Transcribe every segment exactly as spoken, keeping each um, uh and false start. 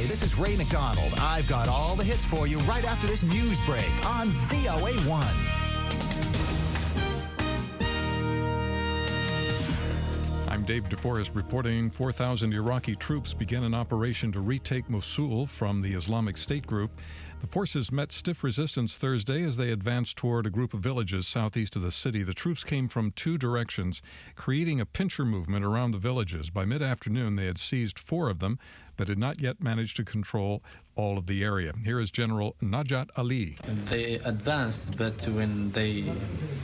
Hi, this is Ray McDonald. I've got all the hits for you right after this news break on V O A one. I'm Dave DeForest reporting four thousand Iraqi troops began an operation to retake Mosul from the Islamic State group. The forces met stiff resistance Thursday as they advanced toward a group of villages southeast of the city. The troops came from two directions, creating a pincher movement around the villages. By mid-afternoon, they had seized four of them, but had not yet managed to control all of the area. Here is General Najat Ali. They advanced, but when they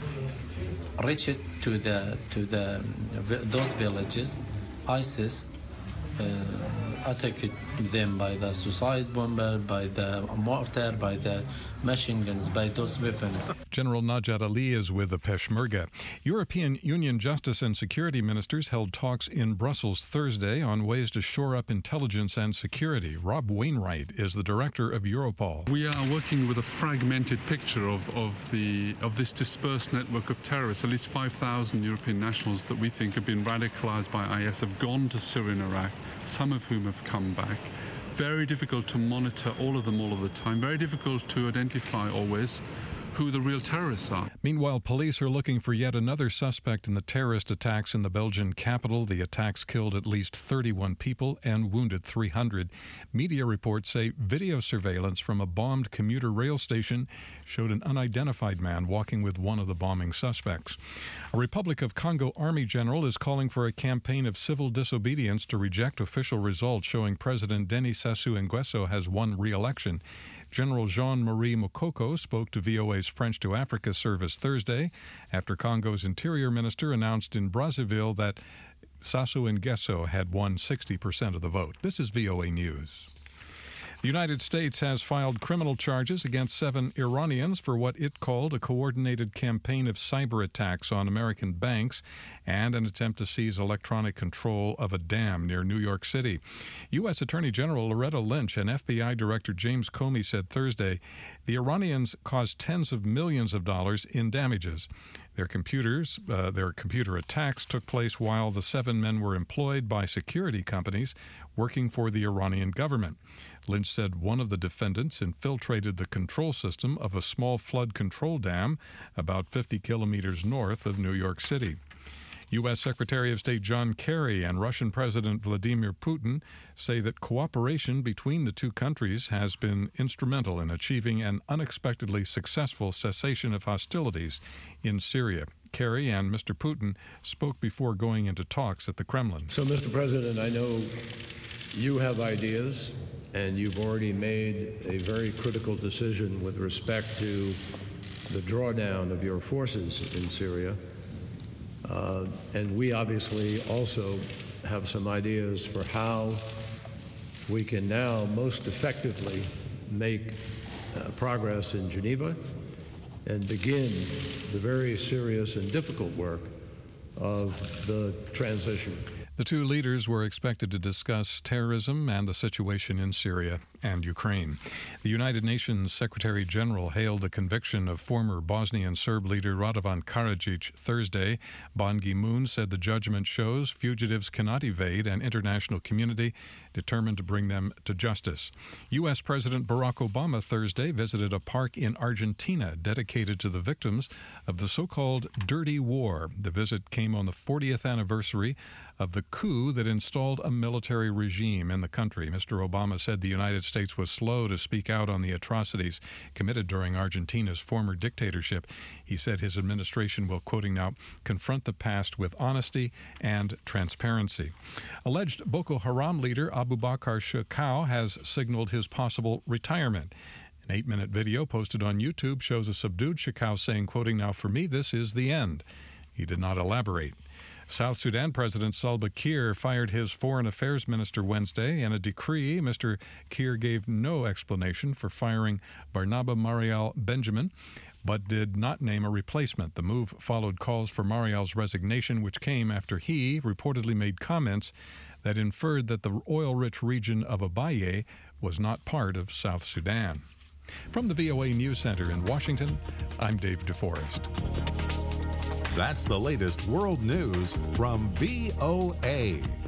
reached to the to the those villages, ISIS uh, attacked them by the suicide bomber, by the mortar, by the machine guns, by those weapons. General Najat Ali is with the Peshmerga. European Union justice and security ministers held talks in Brussels Thursday on ways to shore up intelligence and security. Rob Wainwright is the director of Europol. We are working with a fragmented picture of, of, the, of this dispersed network of terrorists. At least five thousand European nationals that we think have been radicalized by I S have gone to Syria and Iraq, some of whom have come back. Very difficult to monitor all of them all of the time. Very difficult to identify always who the real terrorists are. Meanwhile, police are looking for yet another suspect in the terrorist attacks in the Belgian capital. The attacks killed at least thirty-one people and wounded three hundred. Media reports say video surveillance from a bombed commuter rail station showed an unidentified man walking with one of the bombing suspects. A Republic of Congo Army general is calling for a campaign of civil disobedience to reject official results showing President Denis Sassou Nguesso has won re-election. General Jean-Marie Mokoko spoke to V O A's French to Africa service Thursday after Congo's interior minister announced in Brazzaville that Sassou Nguesso had won sixty percent of the vote. This is V O A News. The United States has filed criminal charges against seven Iranians for what it called a coordinated campaign of cyber attacks on American banks and an attempt to seize electronic control of a dam near New York City. U S. Attorney General Loretta Lynch and F B I Director James Comey said Thursday the Iranians caused tens of millions of dollars in damages. Their computers, uh, their computer attacks took place while the seven men were employed by security companies working for the Iranian government. Lynch said one of the defendants infiltrated the control system of a small flood control dam about fifty kilometers north of New York City. U S. Secretary of State John Kerry and Russian President Vladimir Putin say that cooperation between the two countries has been instrumental in achieving an unexpectedly successful cessation of hostilities in Syria. Kerry and Mister Putin spoke before going into talks at the Kremlin. So, Mister President, I know you have ideas, and you've already made a very critical decision with respect to the drawdown of your forces in Syria. Uh, and we obviously also have some ideas for how we can now most effectively make uh, progress in Geneva and begin the very serious and difficult work of the transition. The two leaders were expected to discuss terrorism and the situation in Syria and Ukraine. The United Nations Secretary General hailed the conviction of former Bosnian Serb leader Radovan Karadzic Thursday. Ban Ki-moon said the judgment shows fugitives cannot evade an international community determined to bring them to justice. U S. President Barack Obama Thursday visited a park in Argentina dedicated to the victims of the so-called Dirty War. The visit came on the fortieth anniversary of the coup that installed a military regime in the country. Mister Obama said the United States was slow to speak out on the atrocities committed during Argentina's former dictatorship. He said his administration will, quoting now, confront the past with honesty and transparency. Alleged Boko Haram leader Abu Bakr Shekau has signaled his possible retirement. An eight-minute video posted on YouTube shows a subdued Shekau saying, quoting now, "For me, this is the end." He did not elaborate. South Sudan President Salva Kiir fired his foreign affairs minister Wednesday. In a decree, Mister Kiir gave no explanation for firing Barnaba Marial Benjamin, but did not name a replacement. The move followed calls for Marial's resignation, which came after he reportedly made comments that inferred that the oil-rich region of Abyei was not part of South Sudan. From the V O A News Center in Washington, I'm Dave DeForest. That's the latest world news from V O A.